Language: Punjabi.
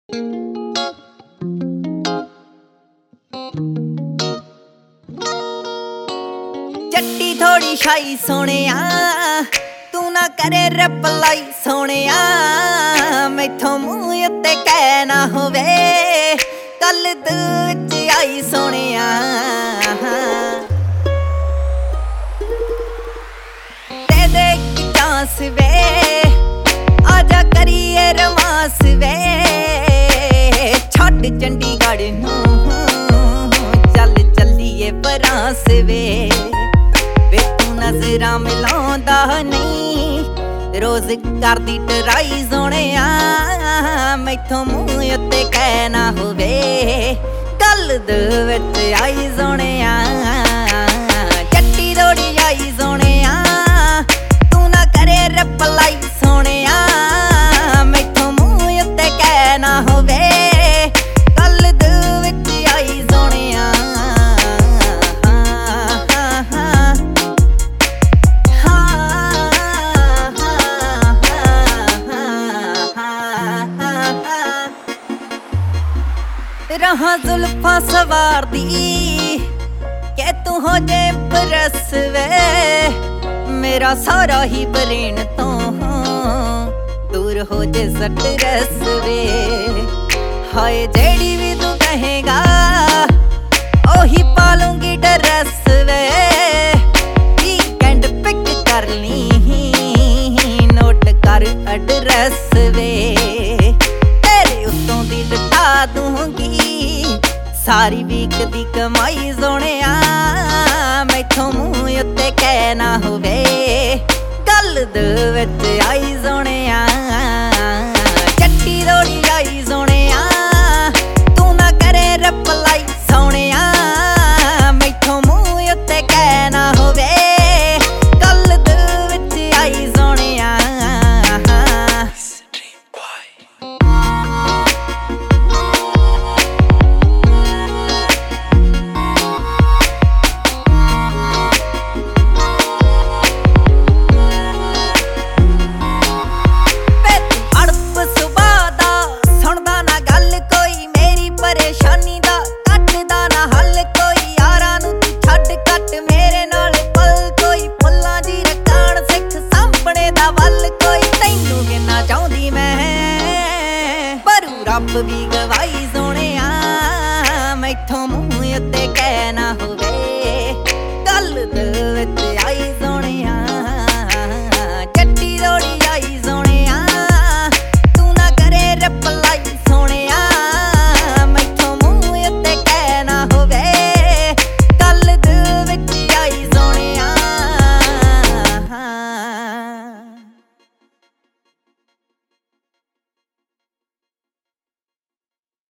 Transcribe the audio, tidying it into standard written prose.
ਚੱਟੀ ਥੋੜੀ ਸ਼ਾਈ ਸੋਹਣਿਆ, ਤੂੰ ਨਾ ਕਰੇ ਰਿਪਲਾਈ ਸੋਹਣਿਆ। ਮੈਥੋਂ ਮੂੰਹ ਉੱਤੇ ਕਹਿ ਨਾ ਹੋਵੇ ਕੱਲ ਦਿਲ ਵਿੱਚ ਆਈ ਸੋਹਣਿਆ। ਦੇ ਦੇ ਇੱਕ ਚਾਂਸ ਵੇ, ਆਜਾ ਕਰੀਏ ਰੋਮਾਂਸ ਵੇ। ਛੱਡ ਚੰਡੀਗੜ੍ਹ ਨੂੰ ਚੱਲ ਚੱਲੀਏ ਫਰਾਂਸ ਵੇ। ਵੇ ਤੂੰ ਨਜ਼ਰਾਂ ਮਿਲਾਉਂਦਾ ਨਹੀਂ, ਰੋਜ਼ ਕਰਦੀ ਟਰਾਈ ਸੋਹਣਿਆ। ਮੈਥੋਂ ਮੂੰਹ ਉੱਤੇ ਕਹਿ ਨਾ ਹੋਵੇ ਗੱਲ ਦਿਲ ਵਿੱਚ ਆਈ ਸੋਹਣਿਆ। ਚੱਟੀ ਥੋੜੀ ਆਈ ਸੋਹਣਿਆ, ਤੂੰ ਨਾ ਕਰੇ ਰਿਪਲਾਈ ਸੋਹਣਿਆ। ਮੈਥੋਂ ਮੂੰਹ ਉੱਤੇ ਕਹਿ ਨਾ ਹੋਵੇ ਗੱਲ ਦਿਲ ਵਿੱਚ ਆਈ ਸੋਹਣਿਆ। ਰਹਾਂ ਜ਼ੁਲਫਾਂ ਸਵਾਰਦੀ ਕਿ ਤੂੰ ਹੋ ਜੇ ਇੰਪ੍ਰੈਸ ਵੇ। ਮੇਰਾ ਸਾਰਾ ਹੀ ਬਰੇਨ ਤੋਂ ਦੂਰ ਹੋ ਜੇ ਸਟ੍ਰੈਸ ਵੇ। ਹਾਏ ਜਿਹੜੀ ਵੀ ਤੂੰ ਕਹੇਗਾ ਉਹੀ ਪਾ ਲੂੰਗੀ ਡਰੈਸ ਵੇ। ਵੀਕਐਂਡ ਪਿਕ ਕਰ ਲਈ, ਨੋਟ ਕਰ ਐਡਰੈਸ ਵੇ। ਤੇਰੇ ਉੱਤੋਂ ਦੀ ਲਟਾ ਦੂੰਗੀ ਸਾਰੀ ਵੀਕ ਦੀ ਕਮਾਈ ਸੋਹਣਿਆ। ਮੈਥੋਂ ਮੂੰਹ ਉੱਤੇ ਕਹਿ ਨਾ ਹੋਵੇ ਗੱਲ ਦਿਲ ਵਿੱਚ ਆਈ ਸੋਹਣਿਆ। ਚੱਟੀ ਥੋੜੀ ਆਈ ਸੋਹਣਿਆ, ਤੂੰ ਨਾ ਕਰੇ ਰਿਪਲਾਈ ਸੋਹਣਿਆ। ਮੈਥੋਂ ਮੂੰਹ ਉੱਤੇ ਕਹਿ ਨਾ ਹੋਵੇ ਗੱਲ ਦਿਲ ਵਿੱਚ ਆਈ ਸੋਹਣਿਆ। ਪਰੇਸ਼ਾਨੀ ਦਾ ਕੱਟਦਾ ਨਾ ਹੱਲ ਕੋਈ, ਯਾਰਾਂ ਨੂੰ ਤੂੰ ਛੱਡ ਕੱਟ ਮੇਰੇ ਨਾਲ ਪਲ ਕੋਈ। ਫੁੱਲਾਂ ਦੀ ਰਕਾਨ ਸਿੱਖ ਸਾਂਭਣੇ ਦਾ ਵੱਲ ਕੋਈ। ਤੈਨੂੰ ਕਿੰਨਾ ਚਾਹੁੰਦੀ ਮੈਂ, ਪਰ ਰੱਬ ਵੀ ਗਵਾਈ ਸੋਹਣਿਆ। ਮੈਥੋਂ ਮੂੰਹ ਉੱਤੇ ਕਹਿ